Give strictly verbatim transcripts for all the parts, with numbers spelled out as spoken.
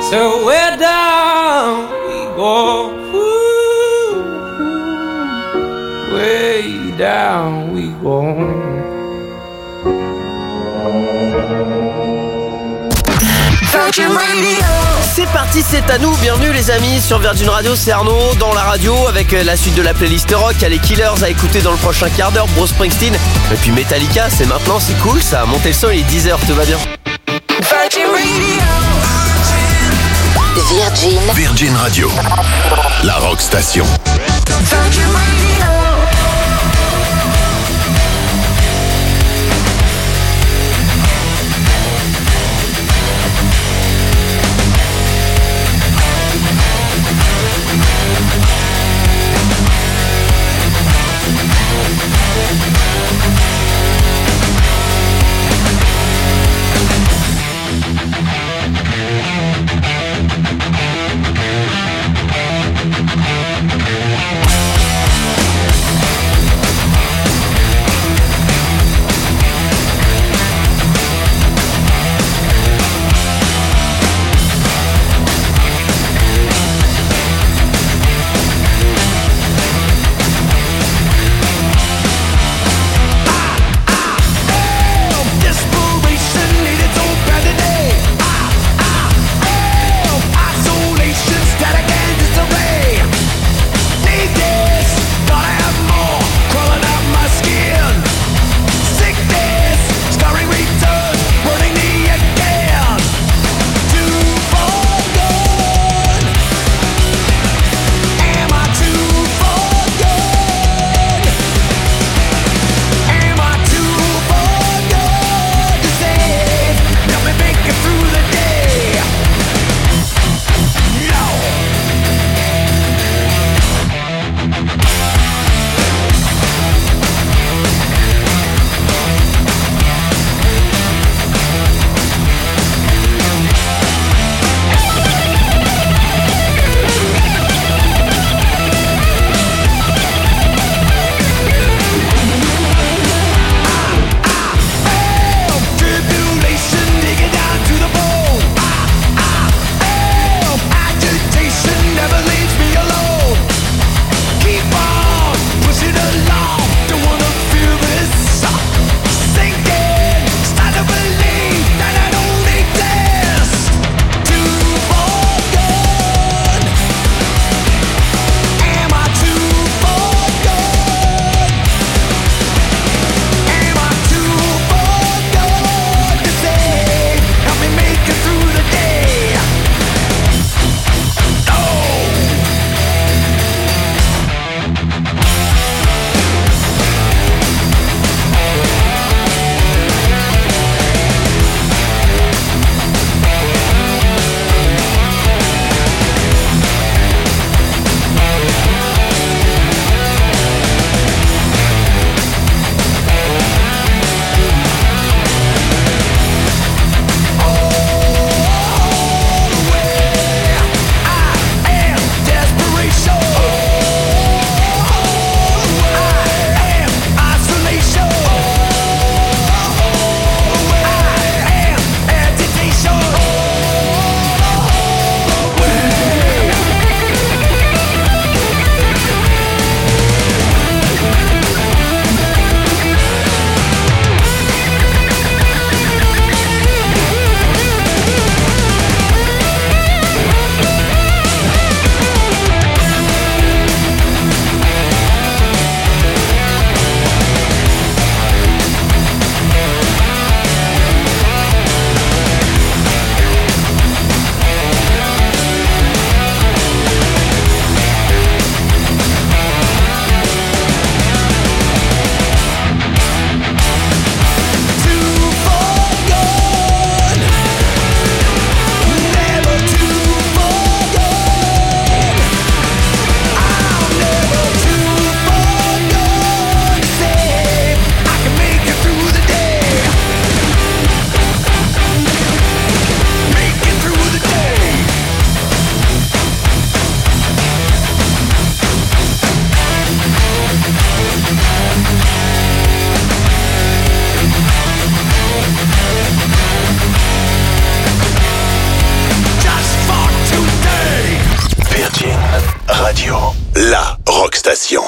So we're down we go, ooh, way down we go. Virgin Radio. C'est parti, c'est à nous, bienvenue les amis sur Virgin Radio, c'est Arnaud dans la radio avec la suite de la playlist rock, il y a les Killers à écouter dans le prochain quart d'heure, Bruce Springsteen, et puis Metallica, c'est maintenant, c'est cool, ça a monté le son, il est dix heures, tout va bien. Virgin Radio. Virgin. Virgin Radio, la rock station. Virgin Radio. Radio, la rock station.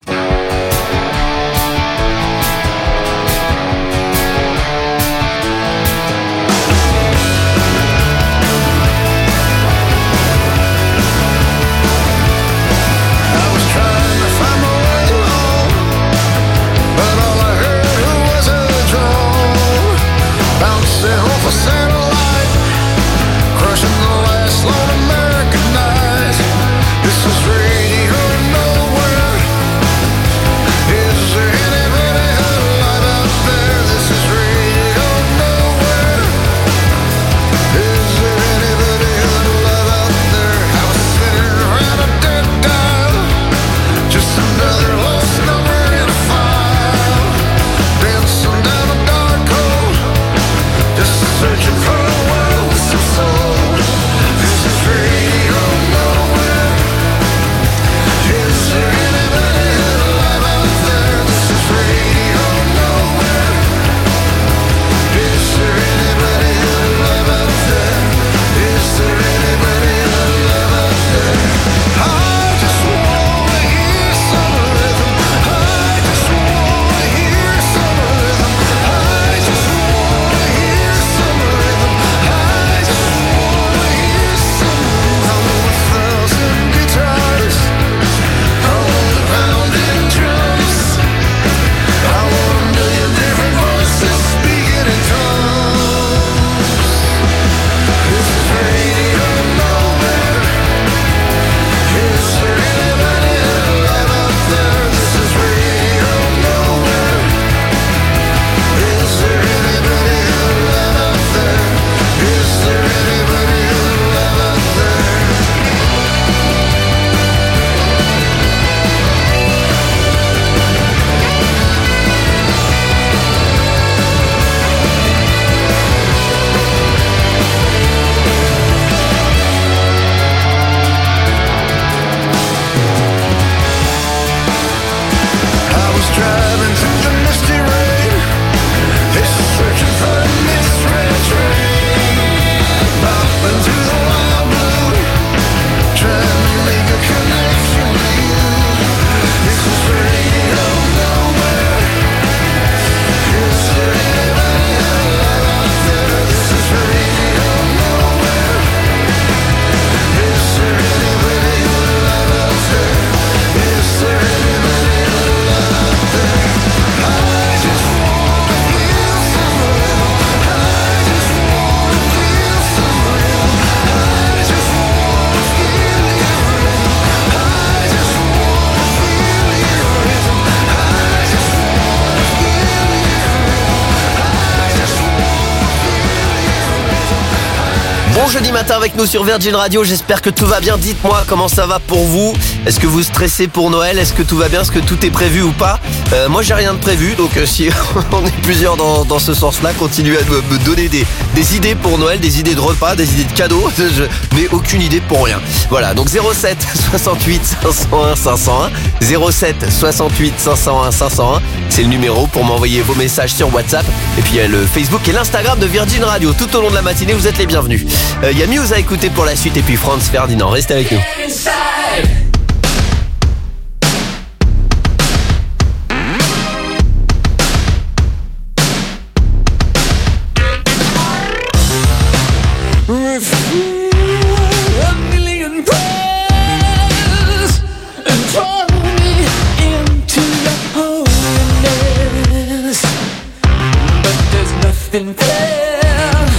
Jeudi matin avec nous sur Virgin Radio, j'espère que tout va bien. Dites-moi comment ça va pour vous. Est-ce que vous stressez pour Noël? Est-ce que tout va bien? Est-ce que tout est prévu ou pas? euh, Moi j'ai rien de prévu, donc euh, si on est plusieurs dans, dans ce sens-là, continuez à me, me donner des, des idées pour Noël, des idées de repas, des idées de cadeaux. Je n'ai aucune idée pour rien. Voilà, donc zéro sept soixante-huit cinq cent un cinq cent un, zéro sept soixante-huit cinq cent un cinq cent un, c'est le numéro pour m'envoyer vos messages sur WhatsApp. Et puis il y a le Facebook et l'Instagram de Virgin Radio. Tout au long de la matinée, vous êtes les bienvenus. Il euh, y a Muse à écouter pour la suite et puis Franz Ferdinand. Restez avec nous.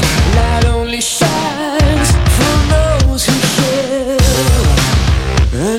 And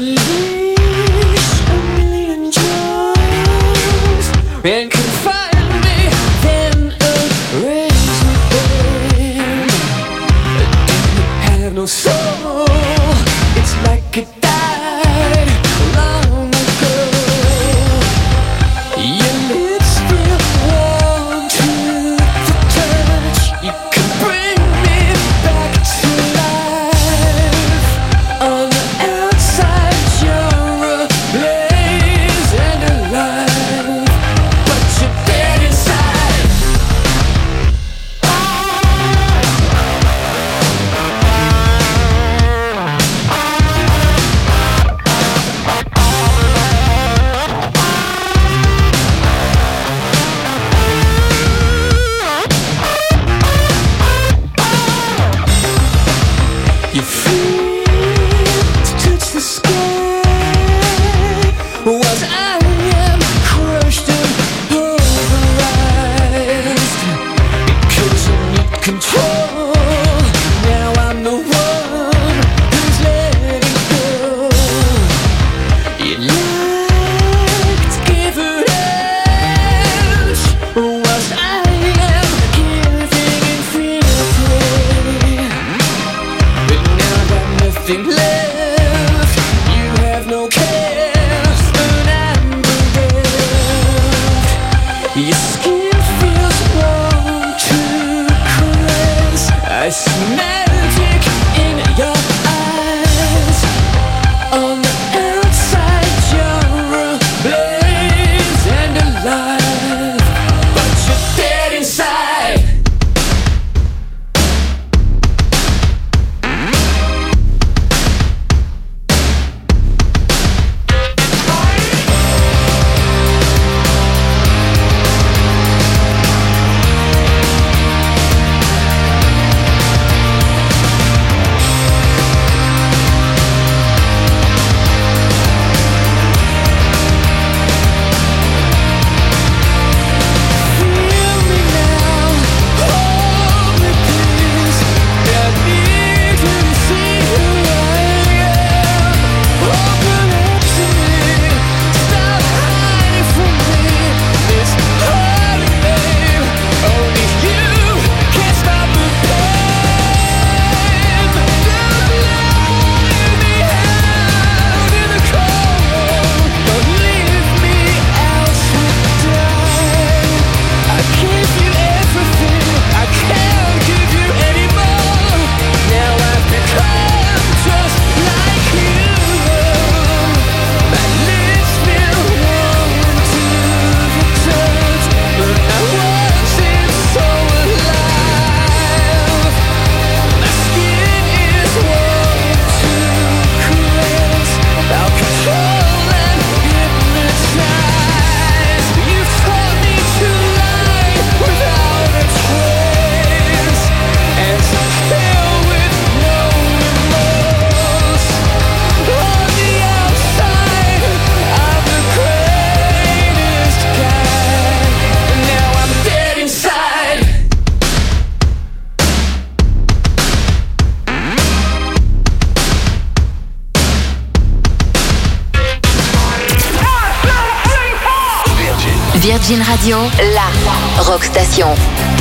Virgin Radio, la rock station.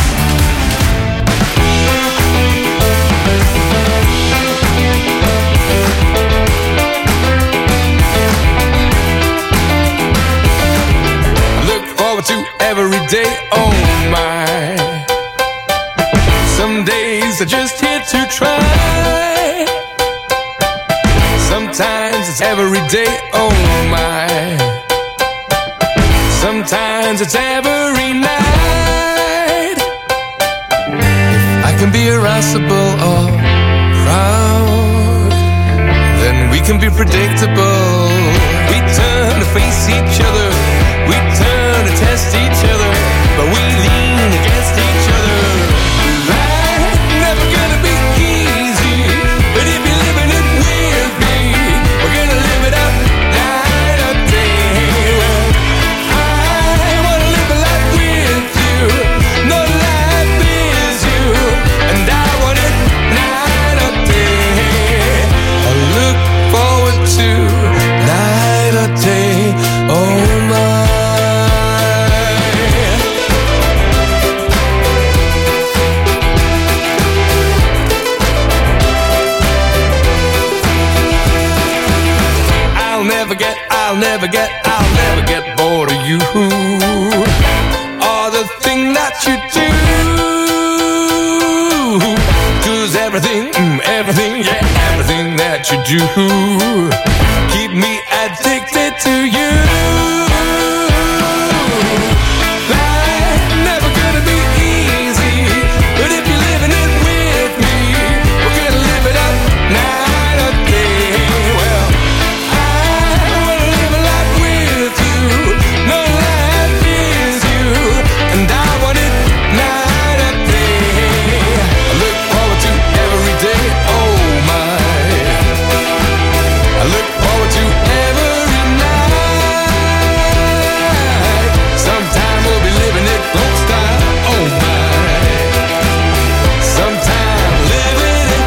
Look forward to every day, oh my. Some days are just here to try. Sometimes it's every day, oh my. Sometimes it's every night. If I can be irascible or proud, then we can be predictable. We turn to face each other, we turn to test each other, but we lean against each other. Life's never gonna be easy, but if you're living it with me, we're gonna live it up night or day. Well, I wanna live a life with you, no life is you, and I want it night or day. I look forward to night or day, oh my. I'll never get, I'll never get, I'll never get bored of you, or the thing that you do. 'Cause everything, mm, everything, yeah, everything that you do keep me addicted to you. Life's never gonna be easy, but if you're living it with me, we're gonna live it up night or day. Well, I wanna live a life with you, no life is you, and I want it night or day. I look forward to every day, oh my. I look forward to every night. Sometime we'll be living it folk style, oh my. Sometime living it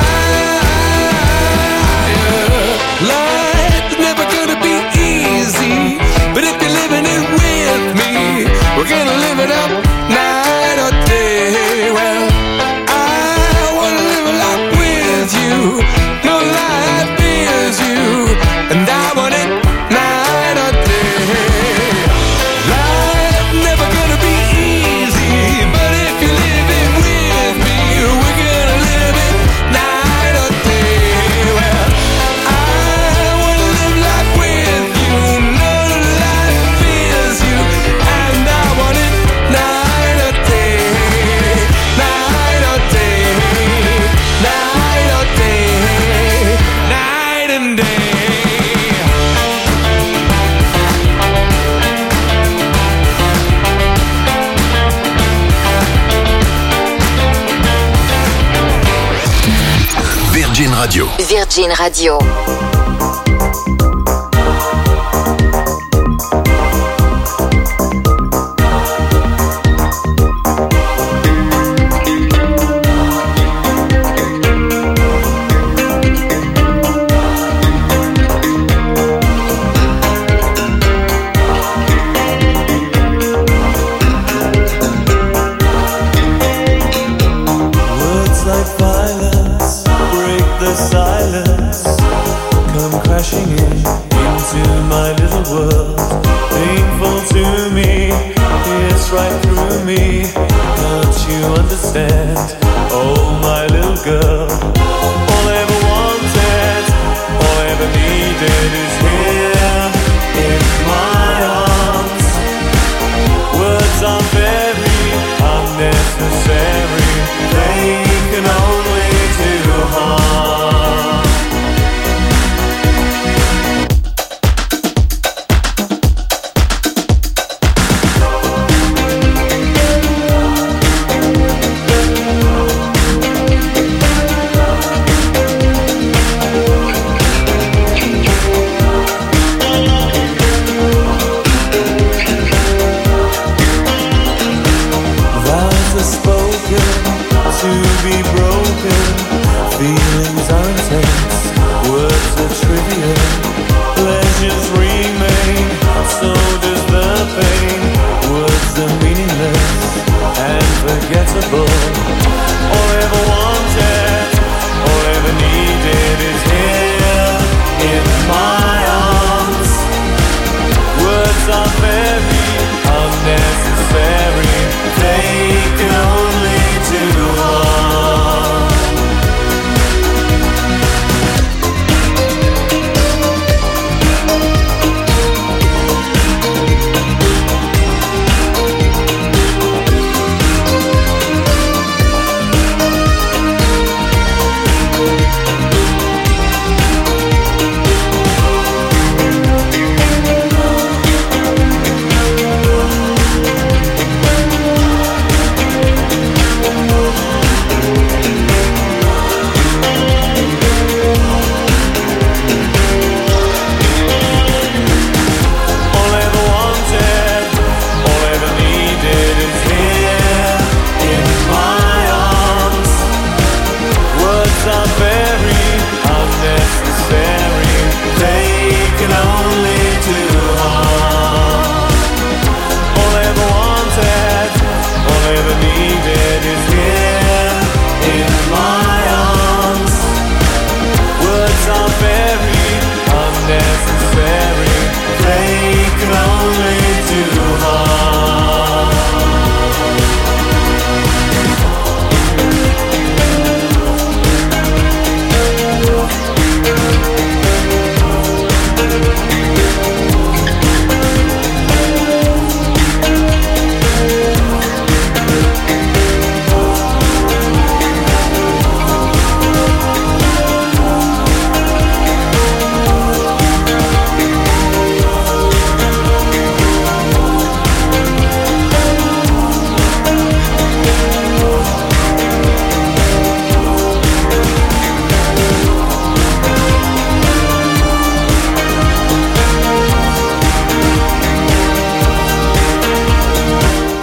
higher. Life's never gonna be easy, but if you're living it with me, we're gonna live it up night or day. Well, I wanna live a life with you, no life is you, and I want it night or day. Life's never gonna be easy, but if you live it with me, we're gonna live it night or day. Well, I wanna live life with you, no life is you, and I want it night or day, night or day, night or day, night and day. Virgin Radio. Virgin Radio. Words like violence break the silence, come crashing in into my little world. Painful to me, it's right through me. Don't you understand? Oh, my little girl. All I ever wanted, all I ever needed is here in my arms. Words are very unnecessary, they can only do harm.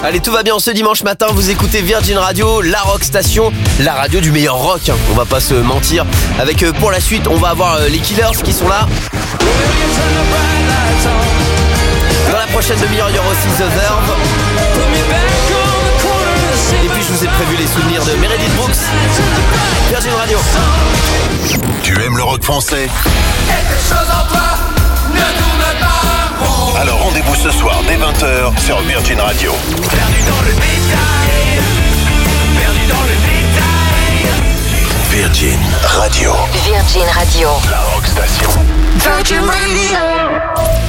Allez, tout va bien ce dimanche matin, vous écoutez Virgin Radio, la rock station, la radio du meilleur rock, hein. On va pas se mentir. Avec euh, pour la suite, on va avoir euh, les Killers qui sont là. Dans la prochaine demi-heure, il y aura aussi The Verve. Et puis je vous ai prévu les souvenirs de Meredith Brooks. Virgin Radio. Tu aimes le rock français? Quelque chose en toi ne tourne pas rond. Alors rendez-vous ce soir dès vingt heures sur Virgin Radio. Perdu dans le détail, perdu dans le détail. Virgin Radio. Virgin Radio. La rock station. Virgin Radio.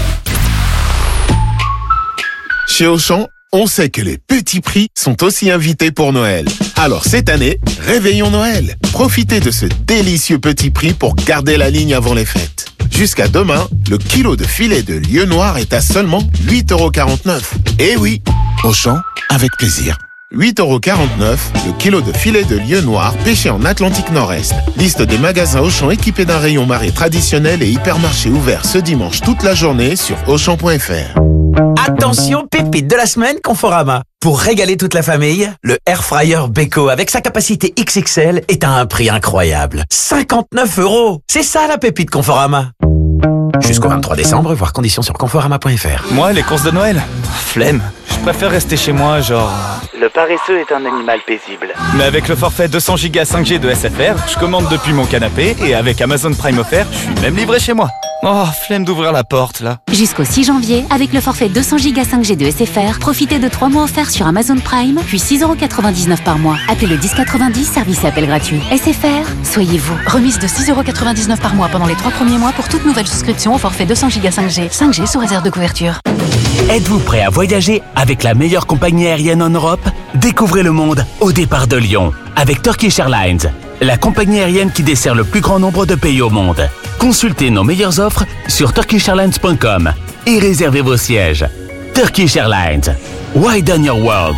Chez Auchan, on sait que les petits prix sont aussi invités pour Noël. Alors cette année, réveillons Noël. Profitez de ce délicieux petit prix pour garder la ligne avant les fêtes. Jusqu'à demain, le kilo de filet de lieu noir est à seulement huit euros quarante-neuf. Eh oui, Auchan, avec plaisir. huit euros quarante-neuf, le kilo de filet de lieu noir pêché en Atlantique Nord-Est. Liste des magasins Auchan équipés d'un rayon marée traditionnel et hypermarché ouvert ce dimanche toute la journée sur auchan point f r. Attention, pépite de la semaine Conforama. Pour régaler toute la famille, le Air Fryer Beko avec sa capacité X X L est à un prix incroyable. cinquante-neuf euros. C'est ça la pépite Conforama. Jusqu'au vingt-trois décembre, voir conditions sur conforama point f r. Moi, les courses de Noël, flemme. Je préfère rester chez moi, genre... Le paresseux est un animal paisible. Mais avec le forfait deux cents gigas cinq G de S F R, je commande depuis mon canapé et avec Amazon Prime offert, je suis même livré chez moi. Oh, flemme d'ouvrir la porte, là. Jusqu'au six janvier, avec le forfait deux cents gigas cinq G de S F R, profitez de trois mois offerts sur Amazon Prime, puis six euros quatre-vingt-dix-neuf par mois. Appelez le dix quatre-vingt-dix, service et appel gratuit. S F R, soyez vous. Remise de six euros quatre-vingt-dix-neuf par mois pendant les trois premiers mois pour toute nouvelle souscription au forfait deux cents gigas cinq G. cinq G sous réserve de couverture. Êtes-vous prêt à voyager avec la meilleure compagnie aérienne en Europe? Découvrez le monde au départ de Lyon avec Turkish Airlines, la compagnie aérienne qui dessert le plus grand nombre de pays au monde. Consultez nos meilleures offres sur turkish airlines point com et réservez vos sièges. Turkish Airlines, widen your world.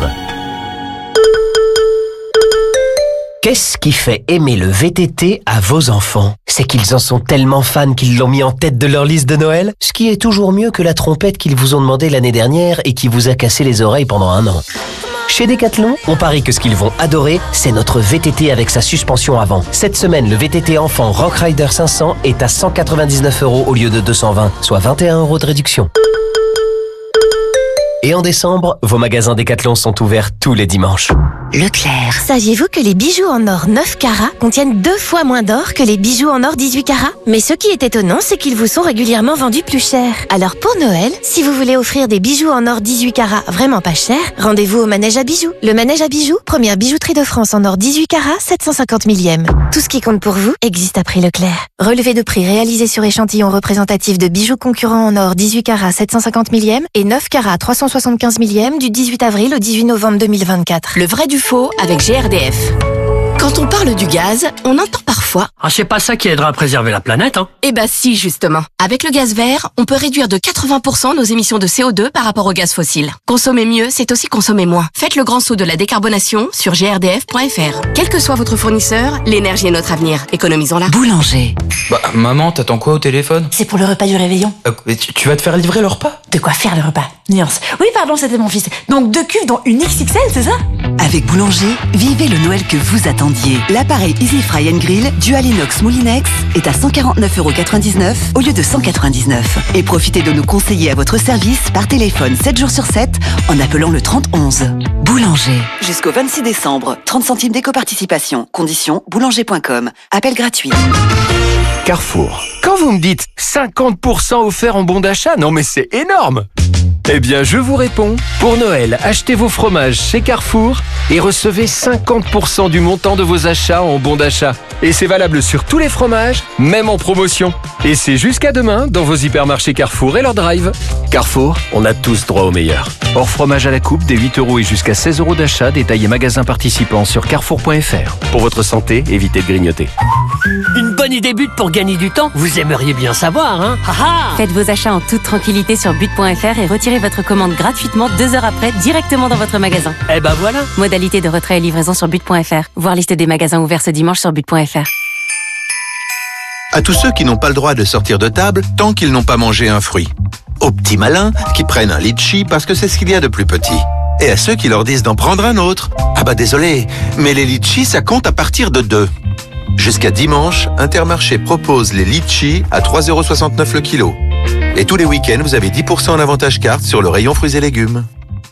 Qu'est-ce qui fait aimer le V T T à vos enfants? C'est qu'ils en sont tellement fans qu'ils l'ont mis en tête de leur liste de Noël, ce qui est toujours mieux que la trompette qu'ils vous ont demandé l'année dernière et qui vous a cassé les oreilles pendant un an. Chez Decathlon, on parie que ce qu'ils vont adorer, c'est notre V T T avec sa suspension avant. Cette semaine, le V T T enfant Rock Rider cinq cents est à cent quatre-vingt-dix-neuf euros au lieu de deux cent vingt, soit vingt et un euros de réduction. Et en décembre, vos magasins Decathlon sont ouverts tous les dimanches. Leclerc. Saviez-vous que les bijoux en or neuf carats contiennent deux fois moins d'or que les bijoux en or dix-huit carats? Mais ce qui est étonnant, c'est qu'ils vous sont régulièrement vendus plus cher. Alors pour Noël, si vous voulez offrir des bijoux en or dix-huit carats vraiment pas cher, rendez-vous au Manège à bijoux. Le Manège à bijoux, première bijouterie de France en or dix-huit carats, sept cent cinquante millième. Tout ce qui compte pour vous existe à prix Leclerc. Relevé de prix réalisé sur échantillon représentatif de bijoux concurrents en or dix-huit carats, sept cent cinquante millième et neuf carats, trois cent soixante-quinze millième du dix-huit avril au dix-huit novembre deux mille vingt-quatre. Le vrai du faux avec G R D F. Quand on parle du gaz, on entend parfois « Ah, c'est pas ça qui aidera à préserver la planète, hein !» Eh ben si, justement. Avec le gaz vert, on peut réduire de quatre-vingts pour cent nos émissions de C O deux par rapport au gaz fossile. Consommer mieux, c'est aussi consommer moins. Faites le grand saut de la décarbonation sur g r d f point f r. Quel que soit votre fournisseur, l'énergie est notre avenir. Économisons-la. Boulanger. Bah, maman, t'attends quoi au téléphone? C'est pour le repas du réveillon. Euh, mais tu, tu vas te faire livrer le repas? De quoi faire le repas? Nuance. Oui, pardon, c'était mon fils. Donc deux cuves dont une X X L, c'est ça? Avec Boulanger, vivez le Noël que vous attendiez. L'appareil Easy Fry and Grill Dual Inox Moulinex est à cent quarante-neuf euros quatre-vingt-dix-neuf au lieu de cent quatre-vingt-dix-neuf. Et profitez de nos conseillers à votre service par téléphone sept jours sur sept en appelant le trente onze. Boulanger. Jusqu'au vingt-six décembre, trente centimes d'éco-participation. Conditions boulanger point com. Appel gratuit. Carrefour. Quand vous me dites cinquante pour cent offert en bon d'achat, non mais c'est énorme! Eh bien, je vous réponds. Pour Noël, achetez vos fromages chez Carrefour et recevez cinquante pour cent du montant de vos achats en bon d'achat. Et c'est valable sur tous les fromages, même en promotion. Et c'est jusqu'à demain dans vos hypermarchés Carrefour et leur drive. Carrefour, on a tous droit au meilleur. Hors fromage à la coupe, des huit euros et jusqu'à seize euros d'achat, détaillés magasins participants sur carrefour point f r. Pour votre santé, évitez de grignoter. Une bonne idée but pour gagner du temps. Vous aimeriez bien savoir, hein? Ha-ha! Faites vos achats en toute tranquillité sur but point f r et retirez votre commande gratuitement deux heures après directement dans votre magasin. Eh ben voilà! Modalité de retrait et livraison sur but point f r. Voir liste des magasins ouverts ce dimanche sur but point f r. À tous ceux qui n'ont pas le droit de sortir de table tant qu'ils n'ont pas mangé un fruit. Aux petits malins qui prennent un litchi parce que c'est ce qu'il y a de plus petit. Et à ceux qui leur disent d'en prendre un autre. Ah bah désolé, mais les litchis, ça compte à partir de deux. Jusqu'à dimanche, Intermarché propose les litchis à trois euros soixante-neuf le kilo. Et tous les week-ends, vous avez dix pour cent en avantage carte sur le rayon fruits et légumes.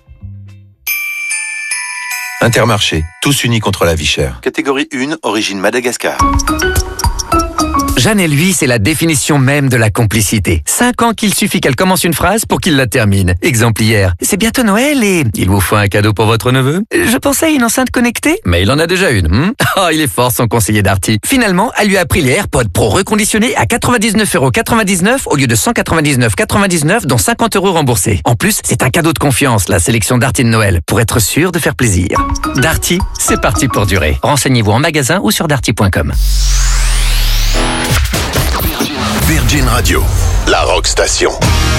Intermarché, tous unis contre la vie chère. Catégorie un, origine Madagascar. Jeanne et lui, c'est la définition même de la complicité. Cinq ans qu'il suffit qu'elle commence une phrase pour qu'il la termine. Exemple hier, c'est bientôt Noël et il vous faut un cadeau pour votre neveu. Je pensais à une enceinte connectée, mais il en a déjà une. Hmm oh, il est fort son conseiller Darty. Finalement, elle lui a pris les AirPods Pro reconditionnés à quatre-vingt-dix-neuf euros quatre-vingt-dix-neuf au lieu de cent quatre-vingt-dix-neuf euros quatre-vingt-dix-neuf, dont cinquante euros remboursés. En plus, c'est un cadeau de confiance, la sélection Darty de Noël, pour être sûr de faire plaisir. Darty, c'est parti pour durer. Renseignez-vous en magasin ou sur darty point com. Virgin Radio, la rock station.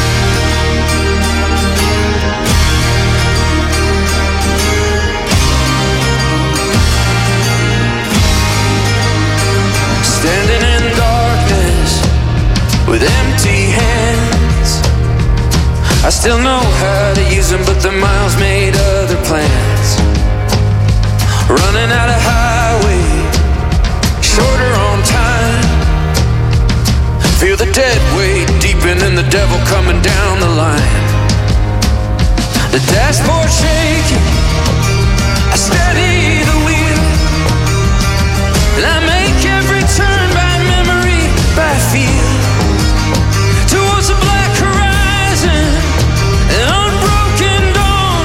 Standing in darkness with empty hands. I still know how to use them, but the miles made other plans. Running out of highway, shorter on time. Feel the dead weight deepening and the devil coming down the line. The dashboard shaking, I steady the wheel, and I make every turn by memory, by feel, towards the black horizon, an unbroken dawn.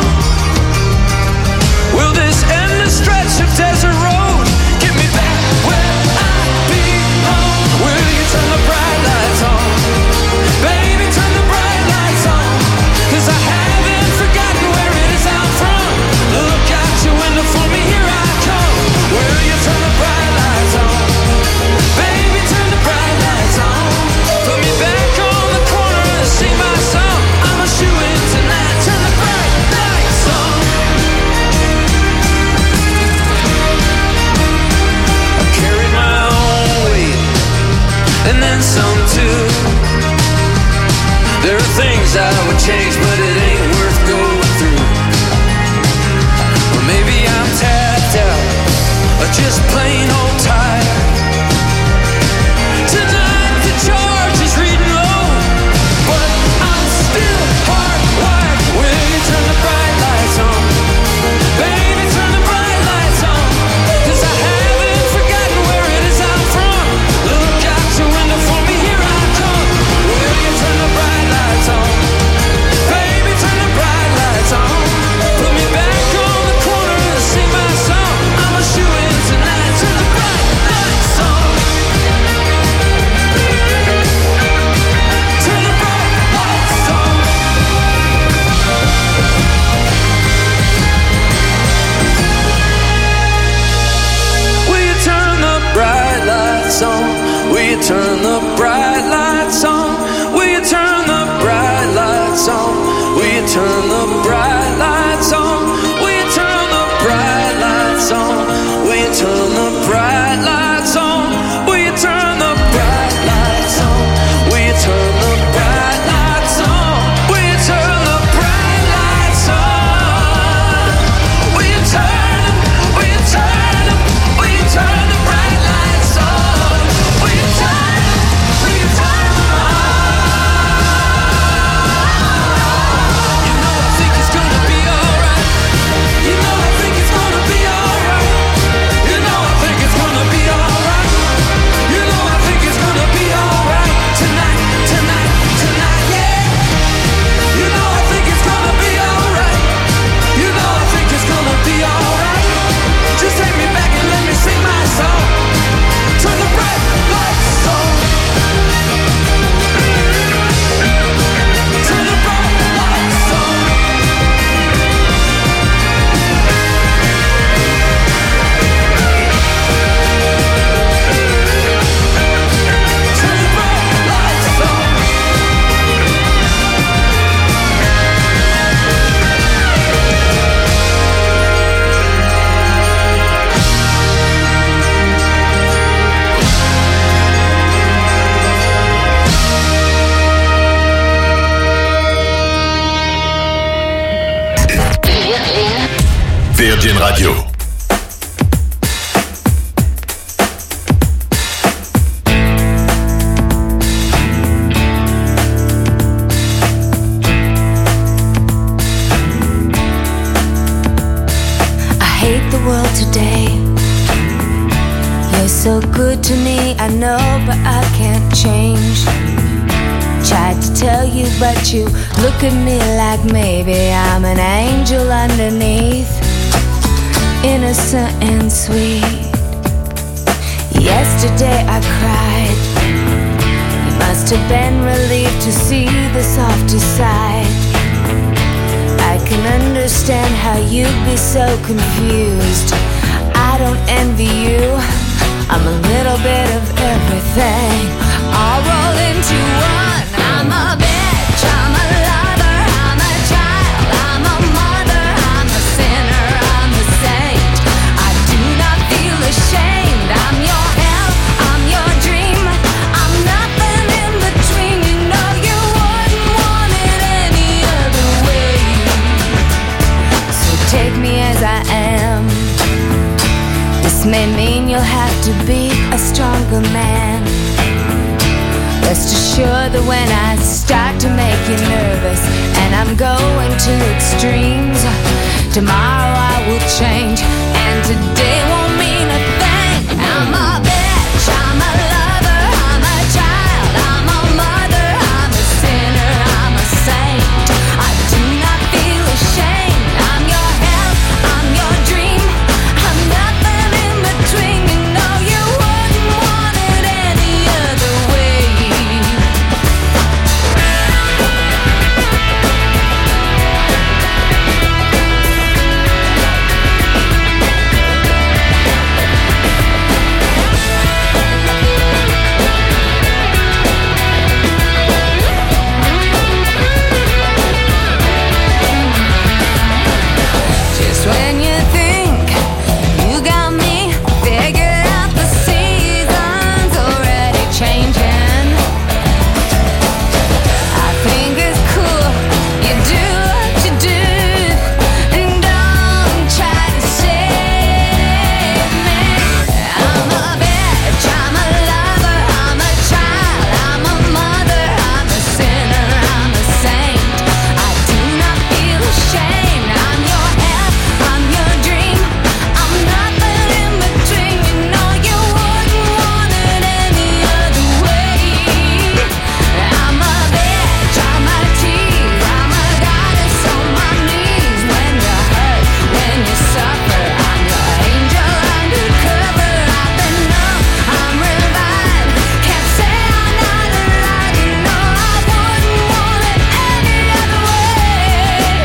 Will this endless stretch of desert road get me back where I belong? Will you turn the bright lights on? Baby, turn the bright lights on, 'cause I haven't forgotten where it is I'm from. Look out your window for me, here I come. Will you turn the bright lights on? Baby, turn the bright lights on. Put me back on the corner and sing my song. I'm a shoe-in tonight. Turn the bright lights on. I carried my own weight and then some too. There are things I would change, but it ain't worth going through. Or maybe I'm tapped out, or just plain old tired. Tonight the charge is reading low, but I'm still hardwired. Will you turn the bright lights on? Baby, turn the bright lights on, 'cause I haven't forgotten where it is I'm from. Look out your window for me, here I come. Will you turn the bright lights on? Baby, turn the bright lights on. Put me back on the corner and sing my song. I'm a shoe-in tonight. Turn the bright lights on. Turn the bright lights on. Will you turn the bright lights on? Will you turn the bright lights on? Will you turn the bright lights on? Will you turn the bright lights on? Will you turn the bright lights on? Will you turn the bright lights on? Will you turn the bright lights on? Will you turn the bright lights on? Will you turn the bright lights on? Will you turn them? Will you turn them? Will you turn the bright lights on? Will you turn them? Will you turn them on? You know I think it's gonna Virgin Radio. So good to me, I know, but I can't change. Tried to tell you, but you look at me like maybe I'm an angel underneath, innocent and sweet. Yesterday I cried. You must have been relieved to see the softer side. I can understand how you'd be so confused. I don't envy you. I'm a little bit of everything, all rolled into one. I'm a bitch, I'm a lover, I'm a child, I'm a mother, I'm a sinner, I'm a saint. I do not feel ashamed. I'm your hell, I'm your dream. I'm nothing in between. You know you wouldn't want it any other way. So take me as I am. This may mean you'll have to be a stronger man. Rest assured that when I start to make you nervous and I'm going to extremes, tomorrow I will change and today won't mean a thing. I'm a bitch, I'm a lover, I'm a child, I'm a mother, I'm a sinner, I'm a saint. I do not feel ashamed. I'm your hell, I'm your dream. I'm nothing in between. You know you wouldn't want it any other way. Just when you think you got me figured out, the season's already changing. I think it's cool you do what you do, and don't try to save me. I'm a bitch, I'm a lover, I'm a child, I'm a mother, I'm a sinner, I'm a saint. I do not feel ashamed. I'm your hell, I'm your dream. I'm nothing in between. You know you wouldn't want it any other way. I'm a bitch, I'm a tease, I'm a goddess on my knees. When you hurt, when you suffer, I'm your angel undercover. I've been numb, I'm revived. Can't say I'm not alive. You know I wouldn't want it any other way.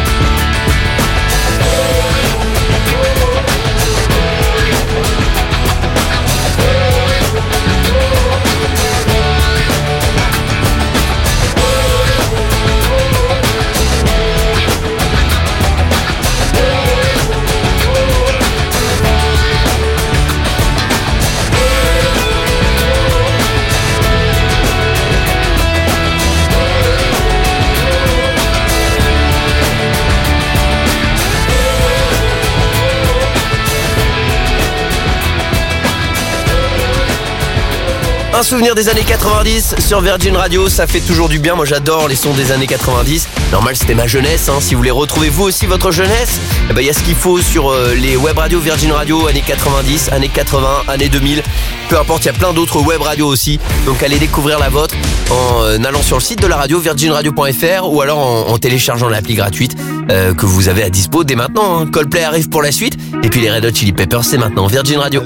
Un souvenir des années quatre-vingt-dix sur Virgin Radio, ça fait toujours du bien. Moi j'adore les sons des années quatre-vingt-dix. Normal, c'était ma jeunesse, hein. Si vous voulez retrouver vous aussi votre jeunesse, eh ben, y a ce qu'il faut sur euh, les web radios Virgin Radio, années quatre-vingt-dix, années quatre-vingts, années deux mille. Peu importe, il y a plein d'autres web radios aussi. Donc allez découvrir la vôtre en euh, allant sur le site de la radio, virgin radio point f r, ou alors en, en téléchargeant l'appli gratuite euh, que vous avez à dispo dès maintenant, hein. Coldplay arrive pour la suite, et puis les Red Hot Chili Peppers, c'est maintenant Virgin Radio.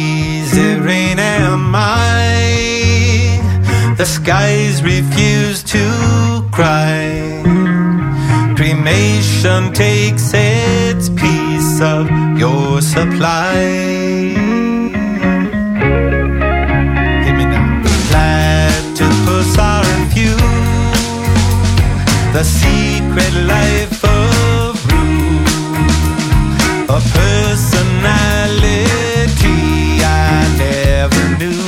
The skies refuse to cry. Cremation takes its piece of your supply. Hear me now. Platypus are few. The secret life of Rue. A personality I never knew.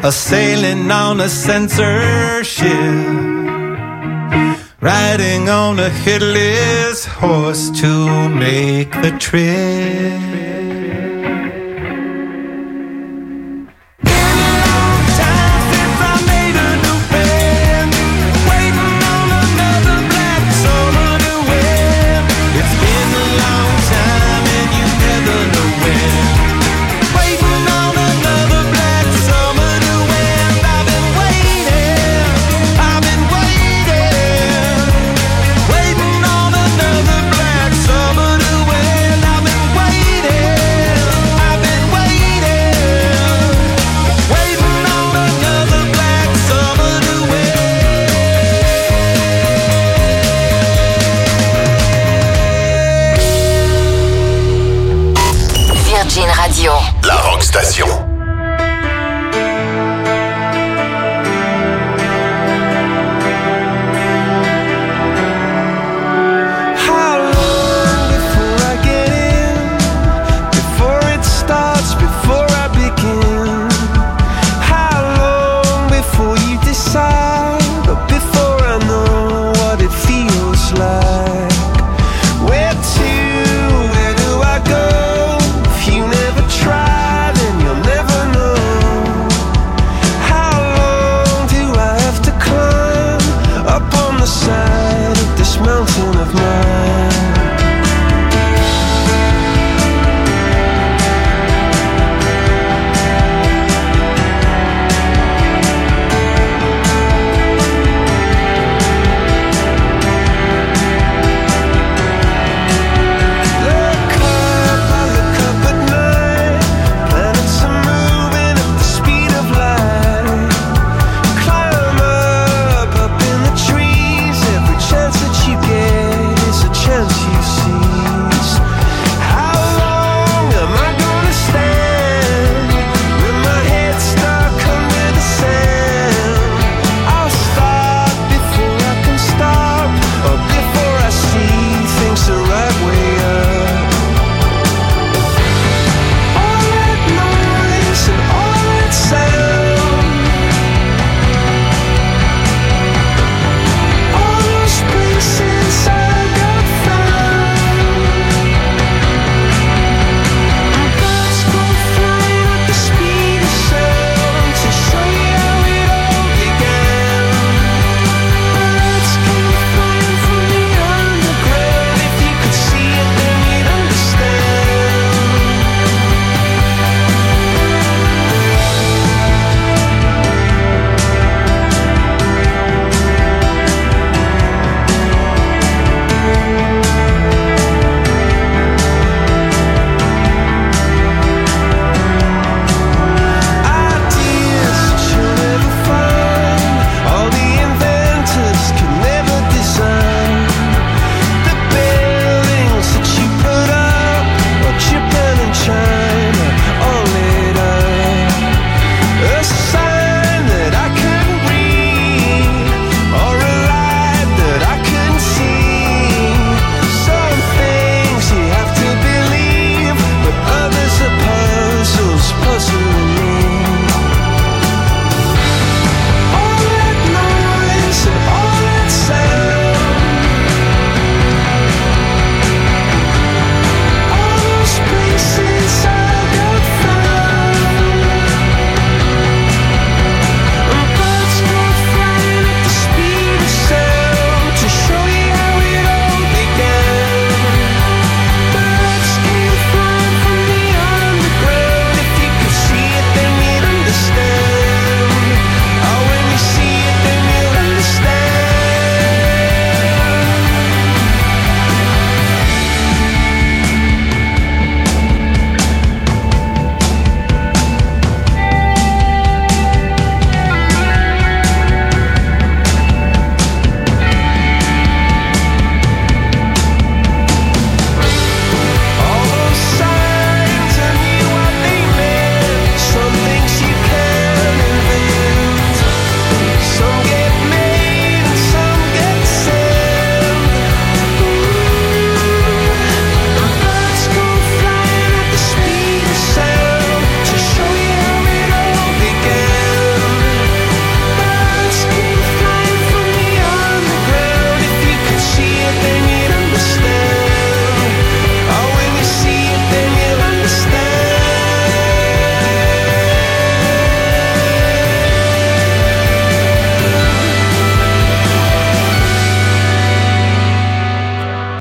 a sailing on a censorship, riding on a headless horse to make the trip. Waiting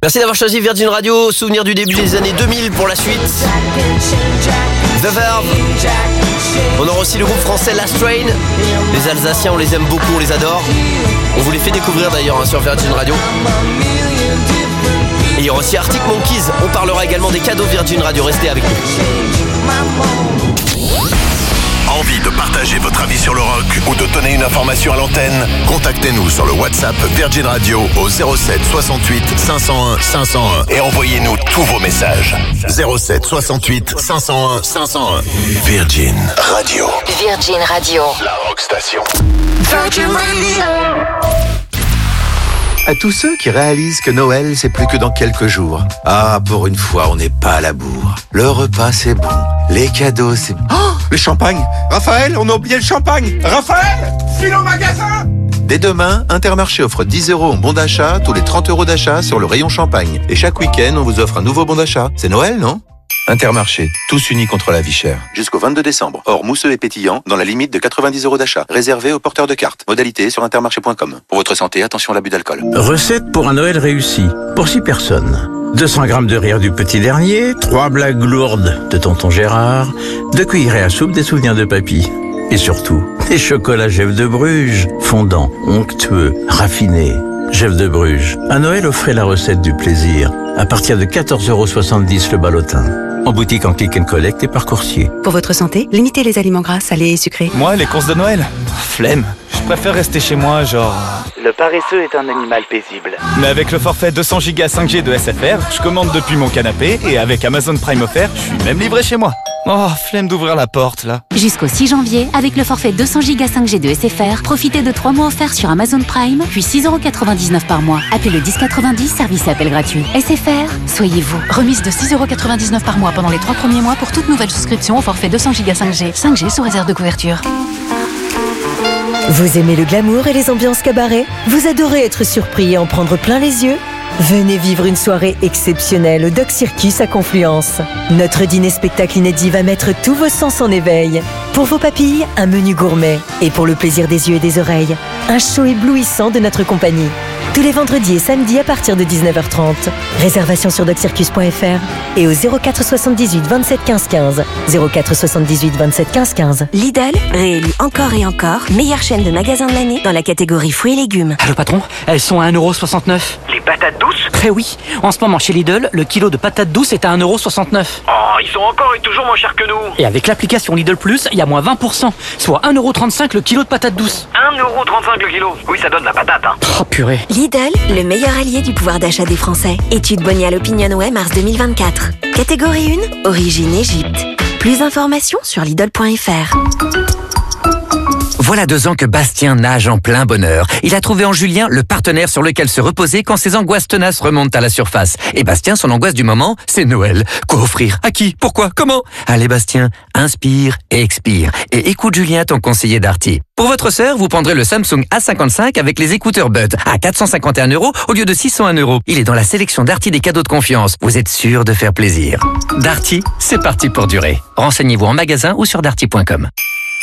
Merci d'avoir choisi Virgin Radio. Souvenir du début des années deux mille pour la suite. The Verve. On aura aussi le groupe français Last Train. Les Alsaciens, on les aime beaucoup, on les adore. On vous les fait découvrir d'ailleurs hein, sur Virgin Radio. Et il y aura aussi Arctic Monkeys. On parlera également des cadeaux Virgin Radio. Restez avec nous. Envie de partager votre avis sur le rock ou de donner une information à l'antenne? Contactez-nous sur le WhatsApp Virgin Radio au zéro sept soixante-huit cinq cent un cinq cent un et envoyez-nous tous vos messages. zéro sept soixante-huit cinq cent un cinq cent un. Virgin Radio. Virgin Radio. La rock station. Virgin Radio. À tous ceux qui réalisent que Noël, c'est plus que dans quelques jours. Ah, pour une fois, on n'est pas à la bourre. Le repas, c'est bon. Les cadeaux, c'est... Oh, le champagne! Raphaël, on a oublié le champagne! Raphaël! File au magasin! Dès demain, Intermarché offre dix euros en bon d'achat, tous les trente euros d'achat sur le rayon champagne. Et chaque week-end, on vous offre un nouveau bon d'achat. C'est Noël, non? Intermarché, tous unis contre la vie chère. Jusqu'au vingt-deux décembre. Hors mousseux et pétillant, dans la limite de quatre-vingt-dix euros d'achat. Réservé aux porteurs de cartes. Modalité sur intermarché point com. Pour votre santé, attention à l'abus d'alcool. Recette pour un Noël réussi. Pour six personnes. deux cents grammes de rire du petit dernier, trois blagues lourdes de tonton Gérard, deux cuillerées à soupe des souvenirs de papy. Et surtout, des chocolats Jeff de Bruges, fondants, onctueux, raffinés. Jeff de Bruges. À Noël, offrez la recette du plaisir. À partir de quatorze euros soixante-dix le ballotin. En boutique, en click and collect et par coursier. Pour votre santé, limitez les aliments gras, salés et sucrés. Moi, les courses de Noël, flemme. Je préfère rester chez moi, genre... Le paresseux est un animal paisible. Mais avec le forfait deux cents gigas cinq G de S F R, je commande depuis mon canapé et avec Amazon Prime offert, je suis même livré chez moi. Oh, flemme d'ouvrir la porte, là. Jusqu'au six janvier, avec le forfait deux cents gigas cinq G de S F R, profitez de trois mois offerts sur Amazon Prime, puis six euros quatre-vingt-dix-neuf par mois. Appelez le dix quatre-vingt-dix, service et appel gratuit. S F R, soyez vous. Remise de six euros quatre-vingt-dix-neuf par mois pendant les trois premiers mois pour toute nouvelle souscription au forfait deux cents gigas cinq G. cinq G sous réserve de couverture. Vous aimez le glamour et les ambiances cabaret? Vous adorez être surpris et en prendre plein les yeux? Venez vivre une soirée exceptionnelle au Doc Circus à Confluence. Notre dîner-spectacle inédit va mettre tous vos sens en éveil. Pour vos papilles, un menu gourmet. Et pour le plaisir des yeux et des oreilles, un show éblouissant de notre compagnie. Tous les vendredis et samedis à partir de dix-neuf heures trente. Réservation sur doc circus point f r et au zéro quatre soixante-dix-huit vingt-sept quinze quinze. zéro quatre soixante-dix-huit vingt-sept quinze quinze. Lidl, réélu encore et encore, meilleure chaîne de magasins de l'année dans la catégorie fruits et légumes. Allô patron, elles sont à un euro soixante-neuf. Les patates douces? Eh oui, en ce moment chez Lidl, le kilo de patates douces est à un euro soixante-neuf. Oh, ils sont encore et toujours moins chers que nous. Et avec l'application Lidl Plus, il y a moins vingt pour cent, soit un euro trente-cinq le kilo de patates douces. un euro trente-cinq le kilo? Oui, ça donne la patate, hein. Oh purée. Lidl, le meilleur allié du pouvoir d'achat des Français. Étude Bonial OpinionWay mars deux mille vingt-quatre. Catégorie un, origine Égypte. Plus d'informations sur Lidl point f r. Voilà deux ans que Bastien nage en plein bonheur. Il a trouvé en Julien le partenaire sur lequel se reposer quand ses angoisses tenaces remontent à la surface. Et Bastien, son angoisse du moment, c'est Noël. Quoi offrir? À qui? Pourquoi? Comment? Allez Bastien, inspire et expire. Et écoute Julien, ton conseiller Darty. Pour votre sœur, vous prendrez le Samsung A cinquante-cinq avec les écouteurs Bud à quatre cent cinquante et un euros au lieu de six cent un euros. Il est dans la sélection Darty des cadeaux de confiance. Vous êtes sûr de faire plaisir. Darty, c'est parti pour durer. Renseignez-vous en magasin ou sur darty point com.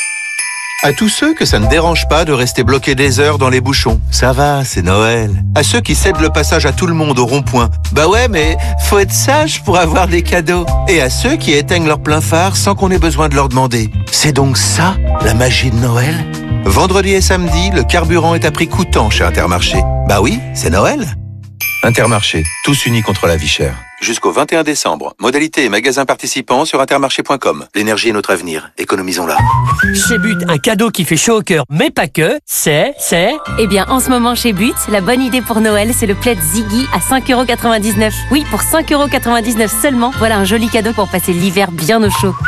À tous ceux que ça ne dérange pas de rester bloqués des heures dans les bouchons. Ça va, c'est Noël. À ceux qui cèdent le passage à tout le monde au rond-point. Bah ouais, mais faut être sage pour avoir des cadeaux. Et à ceux qui éteignent leur plein phare sans qu'on ait besoin de leur demander. C'est donc ça, la magie de Noël? Vendredi et samedi, le carburant est à prix coûtant chez Intermarché. Bah oui, c'est Noël. Intermarché, tous unis contre la vie chère. Jusqu'au vingt et un décembre. Modalité et magasins participants sur intermarché point com. L'énergie est notre avenir. Économisons-la. Chez But, un cadeau qui fait chaud au cœur, mais pas que, c'est, c'est... Eh bien, en ce moment chez But, la bonne idée pour Noël, c'est le plaid Ziggy à cinq euros quatre-vingt-dix-neuf. Oui, pour cinq euros quatre-vingt-dix-neuf seulement, voilà un joli cadeau pour passer l'hiver bien au chaud.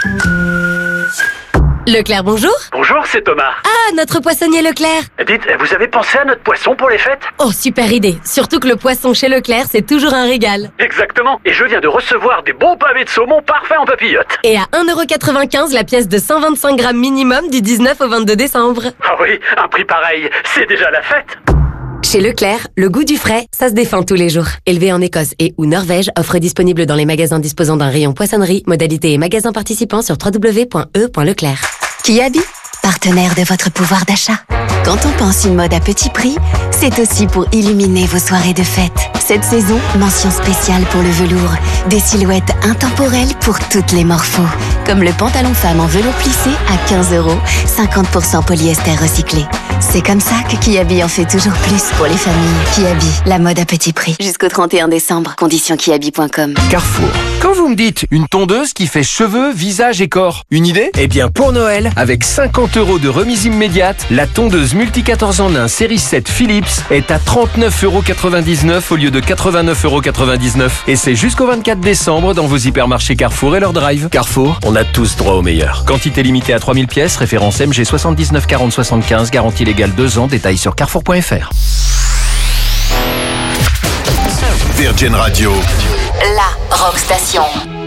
Leclerc, bonjour. Bonjour, c'est Thomas. Ah, notre poissonnier Leclerc. Dites, vous avez pensé à notre poisson pour les fêtes? Oh, super idée. Surtout que le poisson chez Leclerc, c'est toujours un régal. Exactement. Et je viens de recevoir des bons pavés de saumon parfaits en papillote. Et à un euro quatre-vingt-quinze la pièce de cent vingt-cinq grammes minimum du dix-neuf au vingt-deux décembre. Ah oui, un prix pareil, c'est déjà la fête. Chez Leclerc, le goût du frais, ça se défend tous les jours. Élevé en Écosse et ou Norvège, offre disponible dans les magasins disposant d'un rayon poissonnerie, modalité et magasins participants sur w w w point e point leclerc. Kiabi, partenaire de votre pouvoir d'achat. Quand on pense une mode à petit prix, c'est aussi pour illuminer vos soirées de fête. Cette saison, mention spéciale pour le velours. Des silhouettes intemporelles pour toutes les morphos. Comme le pantalon femme en velours plissé à quinze euros, cinquante pour cent polyester recyclé. C'est comme ça que Kiabi en fait toujours plus pour les familles. Kiabi, la mode à petit prix. Jusqu'au trente et un décembre, conditions kiabi point com. Carrefour. Quand vous me dites une tondeuse qui fait cheveux, visage et corps, une idée ? Eh bien pour Noël, avec cinquante euros de remise immédiate, la tondeuse multi quatorze en un série sept Philips est à trente-neuf euros quatre-vingt-dix-neuf au lieu de quatre-vingt-neuf euros quatre-vingt-dix-neuf. Et c'est jusqu'au vingt-quatre décembre dans vos hypermarchés Carrefour et leur drive. Carrefour, on a tous droit au meilleur. Quantité limitée à trois mille pièces, référence M G soixante-dix-neuf quarante soixante-quinze, garantie légale deux ans, détails sur carrefour point f r. Virgin Radio, la Rock Station.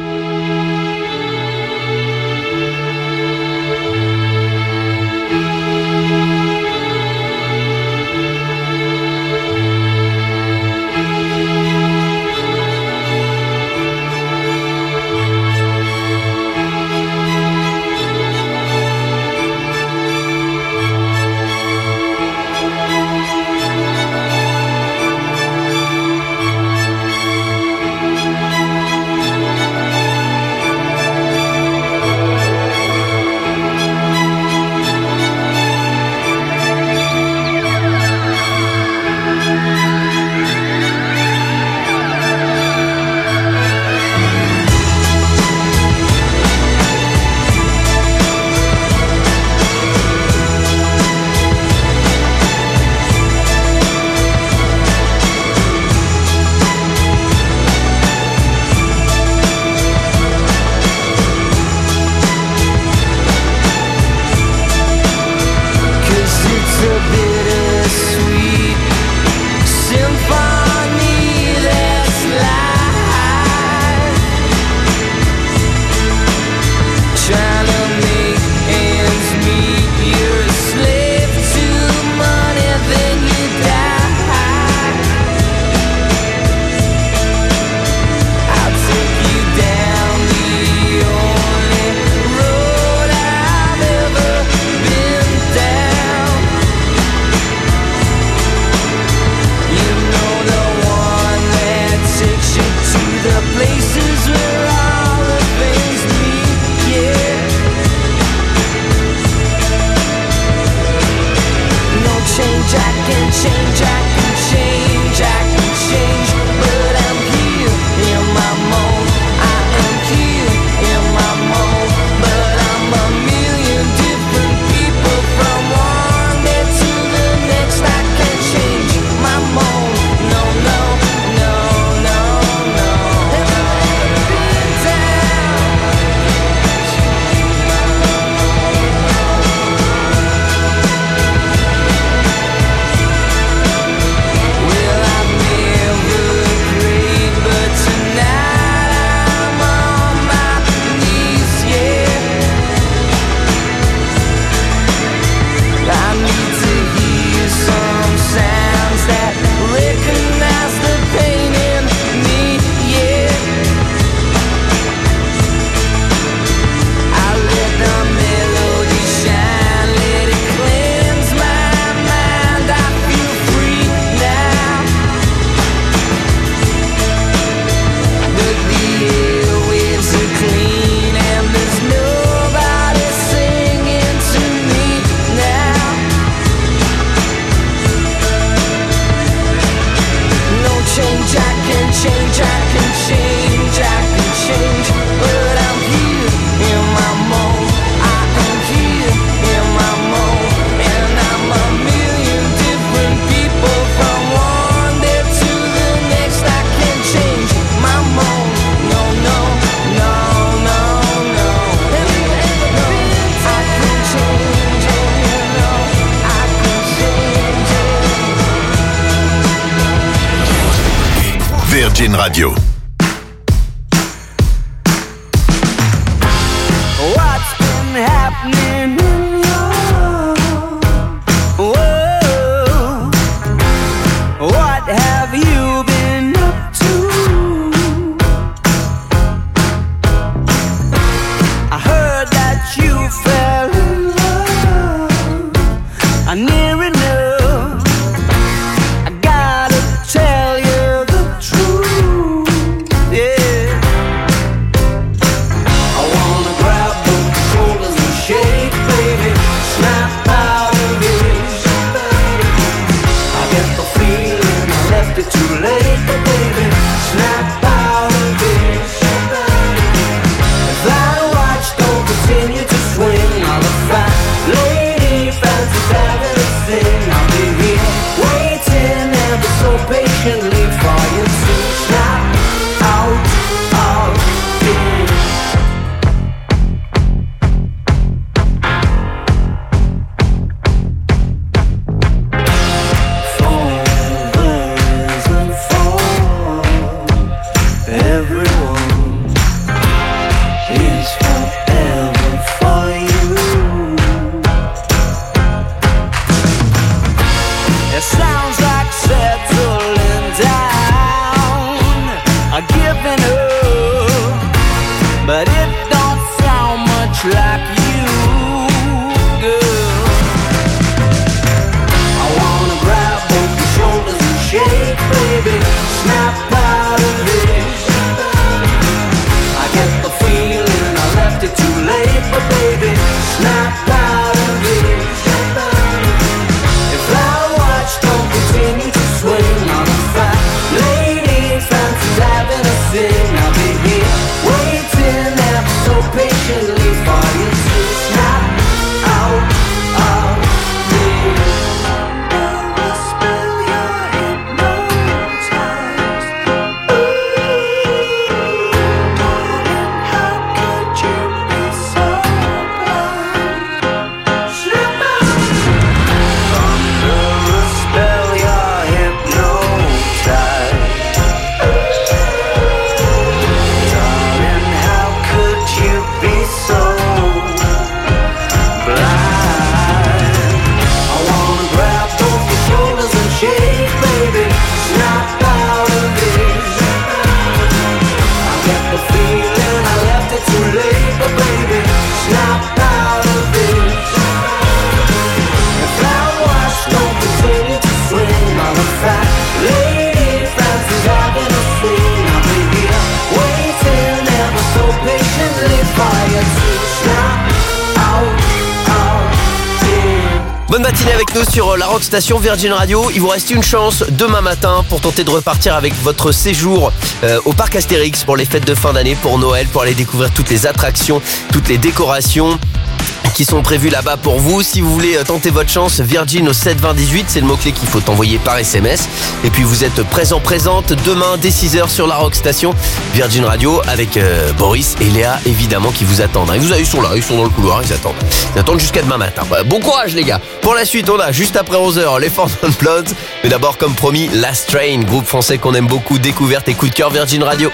Virgin Radio. What's been happening in your world? What have you been up to? I heard that you fell in love. I near it matinée avec nous sur la Rock Station Virgin Radio. Il vous reste une chance demain matin pour tenter de repartir avec votre séjour euh, au parc Astérix pour les fêtes de fin d'année, pour Noël, pour aller découvrir toutes les attractions, toutes les décorations qui sont prévues là-bas pour vous. Si vous voulez tenter votre chance, Virgin au sept vingt dix-huit, c'est le mot-clé qu'il faut envoyer par S M S. Et puis vous êtes présent, présente demain dès six heures sur la Rock Station Virgin Radio avec euh, Boris et Léa évidemment qui vous attendent. Ils, vous, ils sont là, ils sont dans le couloir, ils attendent. Ils attendent jusqu'à demain matin. Bon courage les gars. Pour la suite, on a juste après onze heures les Four Bloods. Mais d'abord, comme promis, Last Train, groupe français qu'on aime beaucoup, découverte et coup de cœur Virgin Radio.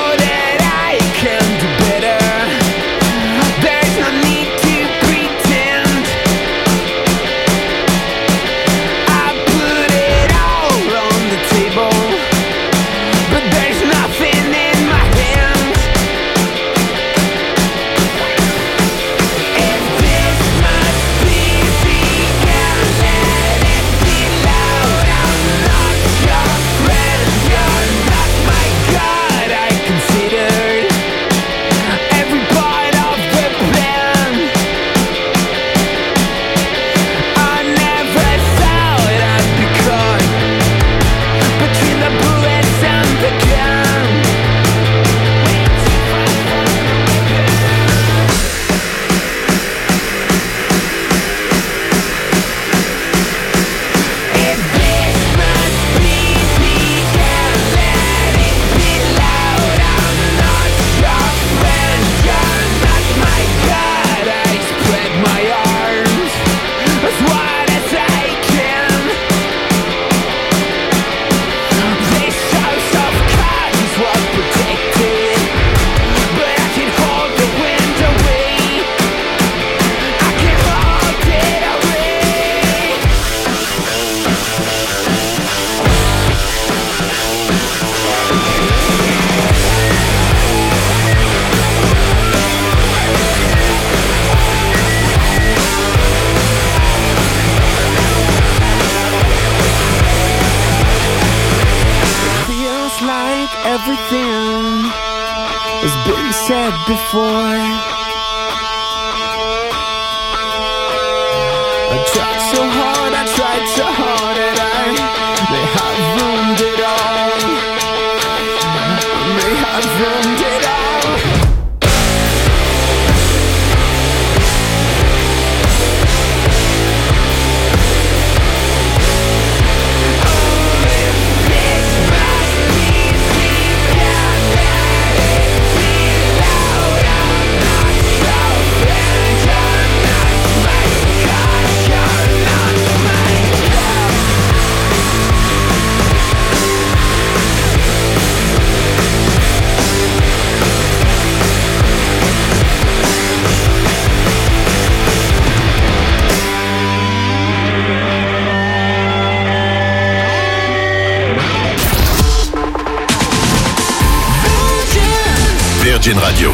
Virgin Radio,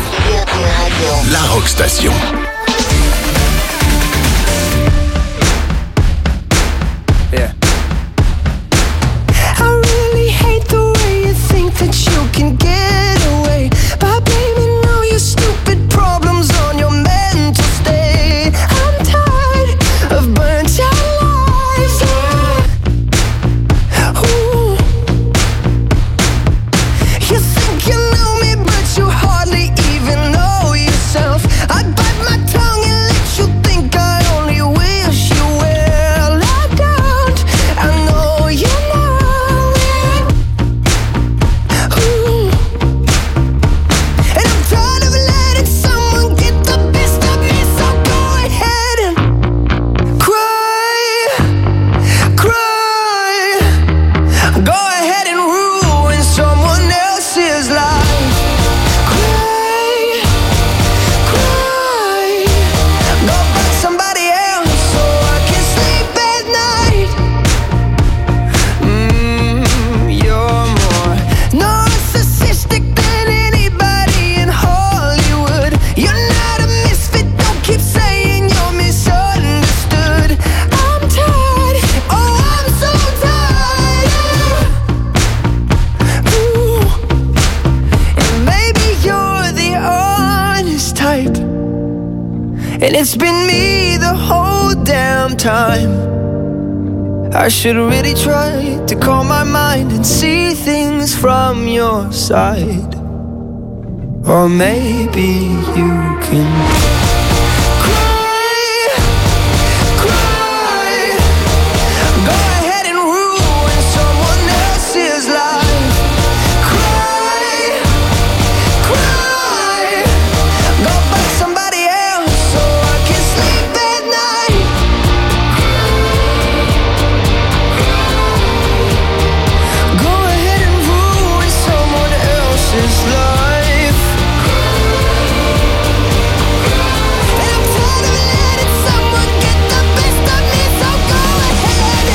la Rock Station. Yeah. I really hate the way you think that you can get away by blaming all your stupid problems on your mental state. I'm tired of burnt out lives. Ooh. You think you know me, but you hardly even know yourself. I bite my tongue and let you think I only wish you well. I don't, I know you know it. Ooh. And I'm tired of letting someone get the best of me, so go ahead and cry, cry. Go ahead and ruin someone else's life. Cry, cry. Go find somebody else so I can sleep at night. Mmm, you're more narcissistic than anybody in Hollywood. You're not a misfit, don't keep saying you're misunderstood. I'm tired, oh I'm so tired. Ooh. And maybe you're the honest type, and it's been me the whole damn time. I should really try to calm my mind and see things from your side. Or maybe you can